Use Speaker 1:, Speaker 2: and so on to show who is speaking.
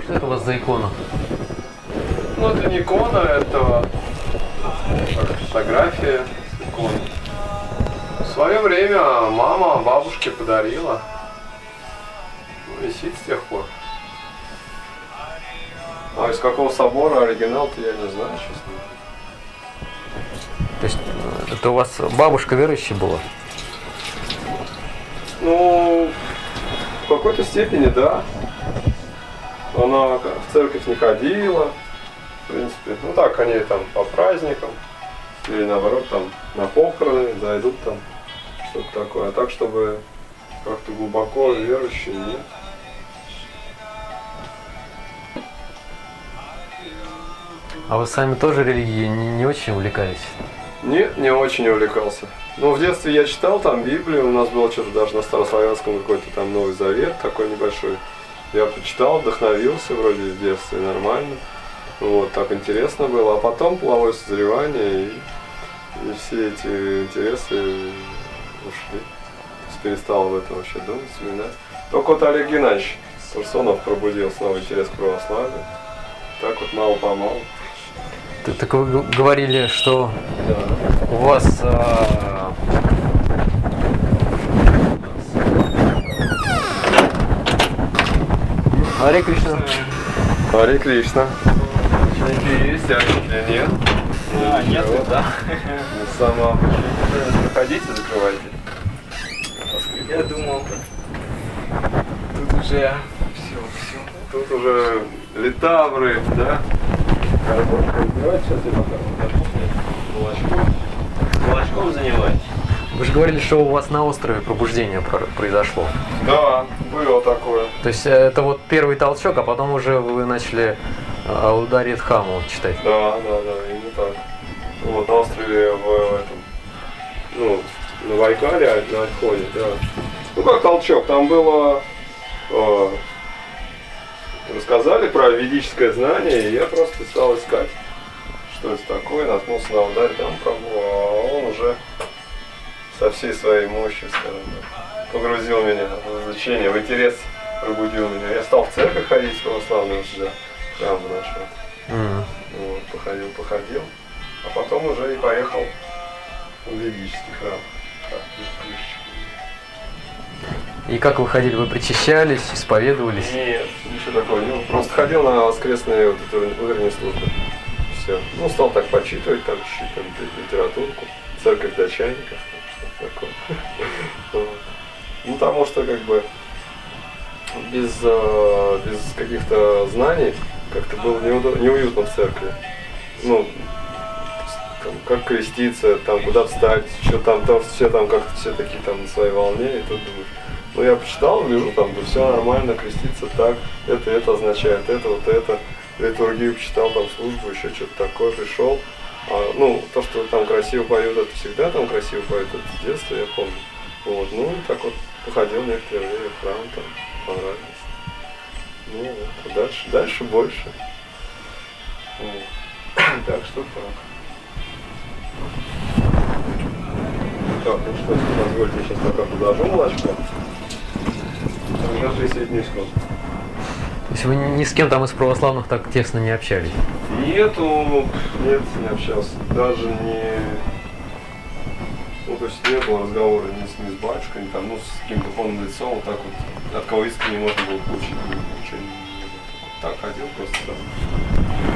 Speaker 1: Что это у вас за икона?
Speaker 2: Ну, это не икона, это фотография с иконой. В свое время мама бабушке подарила. Ну, висит с тех пор. А из какого собора оригинал-то я не знаю, честно.
Speaker 1: То есть это у вас бабушка верующая была?
Speaker 2: Ну, в какой-то степени, да. Она в церковь не ходила, в принципе. Ну так, они там по праздникам, или наоборот там на похороны зайдут там, что-то такое. А так, чтобы как-то глубоко верующие, нет.
Speaker 1: А вы сами тоже религией не очень увлекались?
Speaker 2: Нет, не очень увлекался. Но в детстве я читал там Библию, у нас было что-то даже на старославянском какой-то там Новый Завет такой небольшой. Я почитал, вдохновился вроде в детстве, нормально. Вот, так интересно было. А потом половое созревание и все эти интересы ушли. Перестал об этом вообще думать, вспоминать. Только вот Олег Геннадьевич Турсунов пробудил снова интерес к православию. Так вот мало-помалу.
Speaker 1: Так вы говорили, что
Speaker 2: Да.
Speaker 1: у вас Харе Кришна.
Speaker 2: Харе Кришна. Есть, а нет?
Speaker 3: Нет, да.
Speaker 2: Сама проходите, закрывайте.
Speaker 3: Я думал, тут уже все.
Speaker 2: Тут уже литавры, да? Давайте сейчас я покажу.
Speaker 3: Молочком занимайтесь.
Speaker 1: Вы же говорили, что у вас на острове пробуждение произошло.
Speaker 2: Да, было такое.
Speaker 1: То есть это вот первый толчок, а потом уже вы начали Аударит Хаму читать.
Speaker 2: Да, именно так. Вот на острове в этом, ну, на Байкале, на Альхоне, да. Ну как толчок, там было, рассказали про ведическое знание, и я просто стал искать, что это такое, наткнулся на Аударит Хаму, а он уже со всей своей мощью, скажем так, погрузил меня в изучение, в интерес пробудил меня. Я стал в церковь ходить православную сюда, храм начал. Вот, походил, а потом уже и поехал в ведический храм. Так,
Speaker 1: И как вы ходили? Вы причащались, исповедовались?
Speaker 2: нет, ничего такого не было. Просто ходил на воскресные вот эти утренние службы. Все. Ну, стал так почитывать, там чуть-чуть там, литературку, церковь для чайников, что-то такое. Вот. Ну, потому что как бы без каких-то знаний как-то было неуютно в церкви. Ну, там, как креститься, там, куда встать, что там все там как-то все такие там на своей волне, и тут думаешь, ну я почитал, гляжу, там, да все нормально, креститься так, это означает, это, вот это, литургию почитал, там, службу, еще что-то такое, пришел. Ну, то, что там красиво поют, это всегда там красиво поют, это с детства, я помню. Вот, ну, и так вот походил некоторое время в храм, там, понравилось. Ну, вот, дальше больше. Вот. Так что так. Так, ну что, позвольте, я сейчас пока подложу молочко. Сейчас присоединюсь к вам.
Speaker 1: То есть вы ни с кем там из православных так тесно не общались?
Speaker 2: Нет, не общался. Даже не... Ну, то есть не было разговора ни с батюшкой, ни там, ну, с каким-то духовным лицом, вот так вот, от кого искренне можно было получить ничего не было. Так ходил просто там.